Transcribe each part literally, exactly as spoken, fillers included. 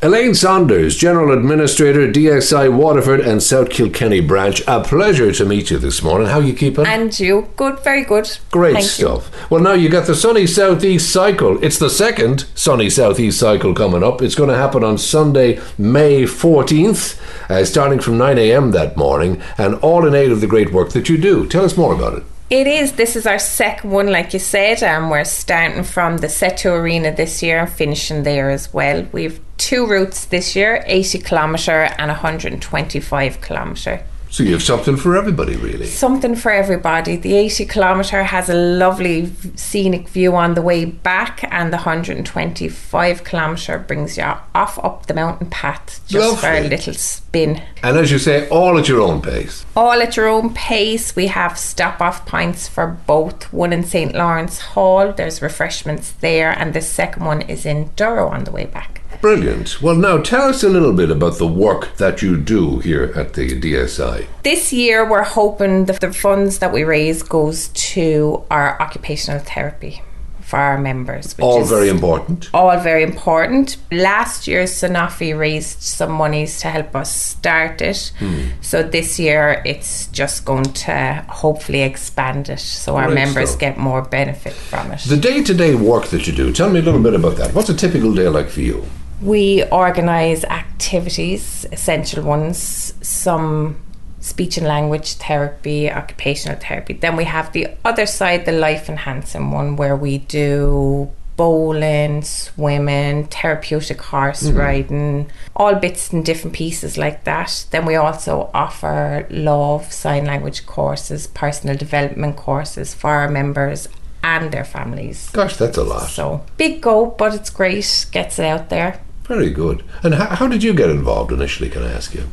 Elaine Saunders, General Administrator, D S I Waterford and South Kilkenny branch. A pleasure to meet you this morning. How are you keeping? And you? Good, very good. Great Thank stuff. You. Well, now you got the Sunny Southeast Cycle. It's the second Sunny Southeast Cycle coming up. It's going to happen on Sunday, May fourteenth, uh, starting from nine a.m. that morning, and all in aid of the great work that you do. Tell us more about it. It is. This is our second one, like you said, and we're starting from the Seto Arena this year and finishing there as well. We've two routes this year, eighty kilometre and one hundred twenty-five kilometre. So you have something for everybody, really. Something for everybody. The eighty kilometre has a lovely scenic view on the way back, and the one hundred twenty-five kilometre brings you off up the mountain path just Lovely. for a little spin. And as you say, all at your own pace. All at your own pace. We have stop-off points for both. One in Saint Lawrence Hall, there's refreshments there, and the second one is in Durrow on the way back. Brilliant. Well, now tell us a little bit about the work that you do here at the D S I. This year we're hoping that the funds that we raise goes to our occupational therapy for our members. Which all is very important. All very important. Last year Sanofi raised some monies to help us start it. Hmm. So this year it's just going to hopefully expand it so our Great members stuff. get more benefit from it. The day-to-day work that you do, tell me a little bit about that. What's a typical day like for you? We organise activities, essential ones, some speech and language therapy, occupational therapy. Then we have the other side, the life enhancing one, where we do bowling, swimming, therapeutic horse mm. riding, all bits and different pieces like that. Then we also offer love, sign language courses, personal development courses for our members and their families. Gosh, that's a lot. So big go, but it's great, gets it out there. Very good. And how, how did you get involved initially, can I ask you?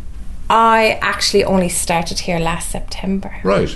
I actually only started here last September. Right.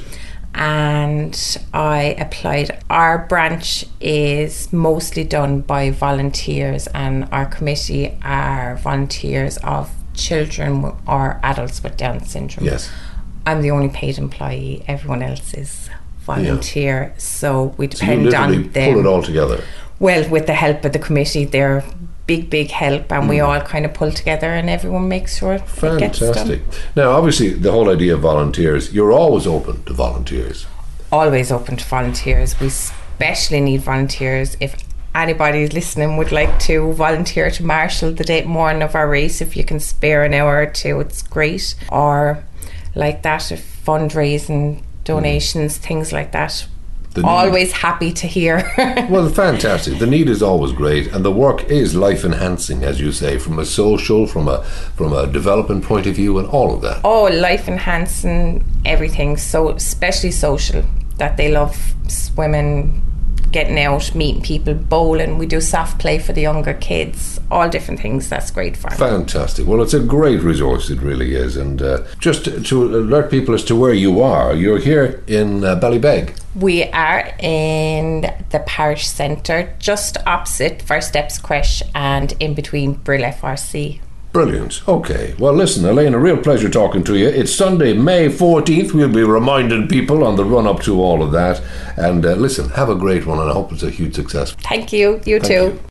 And I applied. Our branch is mostly done by volunteers, and our committee are volunteers of children or adults with Down syndrome. Yes. I'm the only paid employee. Everyone else is volunteer. Yeah. So we depend so you literally on them. Pull it all together. Well, with the help of the committee, they're big, big help, and mm. we all kind of pull together and everyone makes sure Fantastic. It gets done. Now, obviously, the whole idea of volunteers, you're always open to volunteers. Always open to volunteers. We especially need volunteers. If anybody is listening would like to volunteer to marshal the day morning of our race, if you can spare an hour or two, it's great. Or like that, if fundraising, donations, mm. things like that. Always happy to hear. Well, fantastic. The need is always great, and the work is life enhancing, as you say, from a social, from a from a development point of view, and all of that. Oh, life enhancing everything. So especially social, that they love swimming, getting out, meeting people, bowling. We do soft play for the younger kids, all different things. That's great for them. Fantastic. Well, it's a great resource, it really is. And uh, just to alert people as to where you are, you're here in uh, Ballybeg. We are in the parish centre, just opposite First Steps Creche and in between Brill F R C. Brilliant. Okay. Well, listen, Elaine, a real pleasure talking to you. It's Sunday, May fourteenth. We'll be reminding people on the run-up to all of that. And uh, listen, have a great one, and I hope it's a huge success. Thank you. You Thank too. You.